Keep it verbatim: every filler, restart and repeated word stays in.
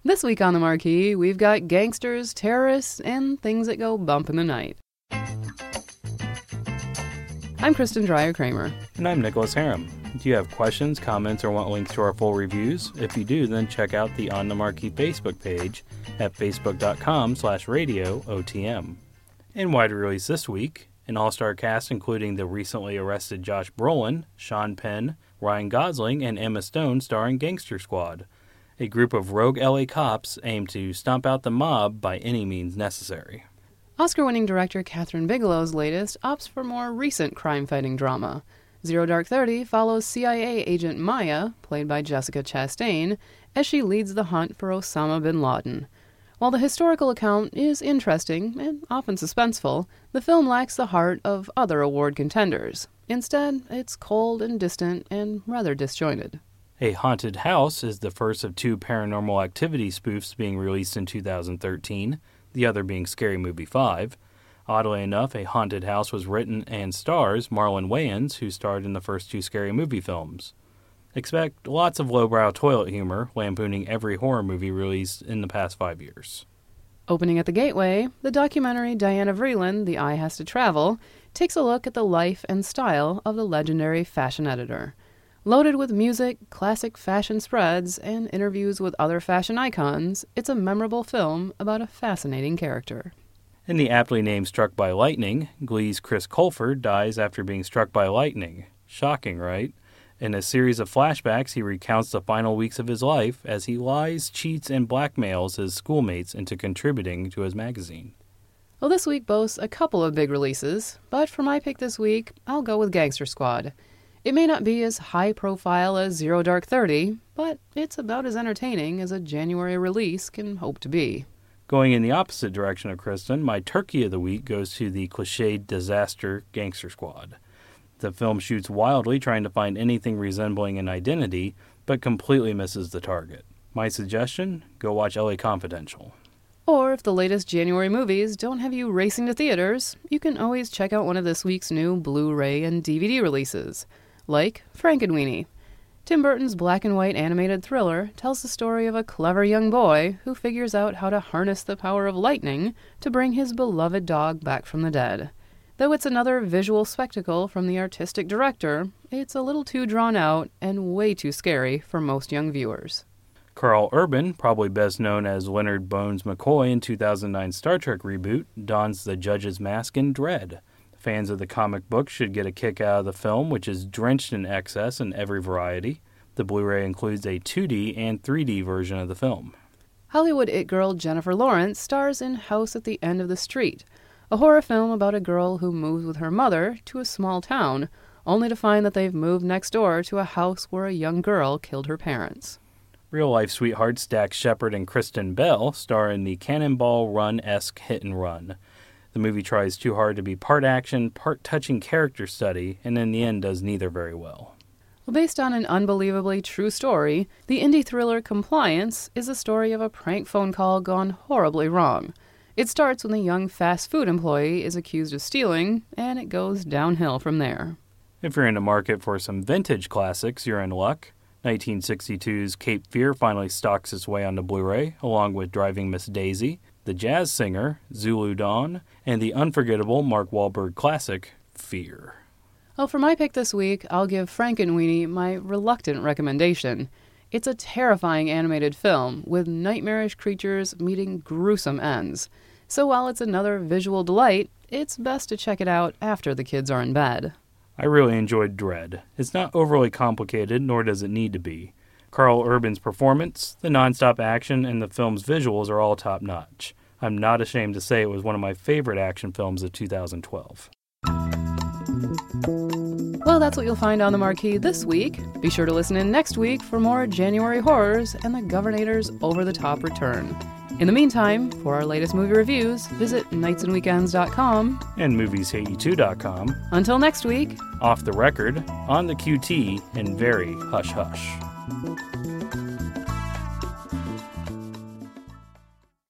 This week on the Marquee, we've got gangsters, terrorists, and things that go bump in the night. I'm Kristen Dreyer-Kramer. And I'm Nicholas Harem. Do you have questions, comments, or want links to our full reviews? If you do, then check out the On the Marquee Facebook page at facebook.com slash radio OTM. In wide release this week, an all-star cast including the recently arrested Josh Brolin, Sean Penn, Ryan Gosling, and Emma Stone starring Gangster Squad. A group of rogue L A cops aim to stomp out the mob by any means necessary. Oscar-winning director Kathryn Bigelow's latest opts for more recent crime-fighting drama. Zero Dark Thirty follows C I A agent Maya, played by Jessica Chastain, as she leads the hunt for Osama bin Laden. While the historical account is interesting and often suspenseful, the film lacks the heart of other award contenders. Instead, it's cold and distant and rather disjointed. A Haunted House is the first of two Paranormal Activity spoofs being released in two thousand thirteen, the other being Scary Movie five. Oddly enough, A Haunted House was written and stars Marlon Wayans, who starred in the first two Scary Movie films. Expect lots of lowbrow toilet humor, lampooning every horror movie released in the past five years. Opening at the gateway, the documentary Diana Vreeland, The Eye Has to Travel, takes a look at the life and style of the legendary fashion editor. Loaded with music, classic fashion spreads, and interviews with other fashion icons, it's a memorable film about a fascinating character. In the aptly named Struck by Lightning, Glee's Chris Colfer dies after being struck by lightning. Shocking, right? In a series of flashbacks, he recounts the final weeks of his life as he lies, cheats, and blackmails his schoolmates into contributing to his magazine. Well, this week boasts a couple of big releases, but for my pick this week, I'll go with Gangster Squad. It may not be as high profile as Zero Dark Thirty, but it's about as entertaining as a January release can hope to be. Going in the opposite direction of Kristen, my turkey of the week goes to the cliched disaster Gangster Squad. The film shoots wildly trying to find anything resembling an identity, but completely misses the target. My suggestion? Go watch L A Confidential. Or if the latest January movies don't have you racing to theaters, you can always check out one of this week's new Blu-ray and D V D releases, like Frankenweenie. Tim Burton's black and white animated thriller tells the story of a clever young boy who figures out how to harness the power of lightning to bring his beloved dog back from the dead. Though it's another visual spectacle from the artistic director, it's a little too drawn out and way too scary for most young viewers. Karl Urban, probably best known as Leonard Bones McCoy in two thousand nine Star Trek reboot, dons the judge's mask in Dredd. Fans of the comic book should get a kick out of the film, which is drenched in excess in every variety. The Blu-ray includes a two D and three D version of the film. Hollywood it girl Jennifer Lawrence stars in House at the End of the Street, a horror film about a girl who moves with her mother to a small town, only to find that they've moved next door to a house where a young girl killed her parents. Real-life sweethearts Dax Shepard and Kristen Bell star in the Cannonball Run-esque hit and run. The movie tries too hard to be part action, part touching character study, and in the end does neither very well. Well, based on an unbelievably true story, the indie thriller Compliance is a story of a prank phone call gone horribly wrong. It starts when the young fast food employee is accused of stealing, and it goes downhill from there. If you're in the market for some vintage classics, you're in luck. nineteen sixty-two's Cape Fear finally stalks its way onto Blu-ray, along with Driving Miss Daisy, The Jazz Singer, Zulu Dawn, and the unforgettable Mark Wahlberg classic, Fear. Well, for my pick this week, I'll give Frankenweenie my reluctant recommendation. It's a terrifying animated film with nightmarish creatures meeting gruesome ends. So while it's another visual delight, it's best to check it out after the kids are in bed. I really enjoyed Dredd. It's not overly complicated, nor does it need to be. Karl Urban's performance, the nonstop action, and the film's visuals are all top-notch. I'm not ashamed to say it was one of my favorite action films of two thousand twelve. Well, that's what you'll find on the Marquee this week. Be sure to listen in next week for more January horrors and the Governator's over-the-top return. In the meantime, for our latest movie reviews, visit nights and weekends dot com and movies hate you too dot com. Until next week, off the record, on the Q T, and very hush-hush.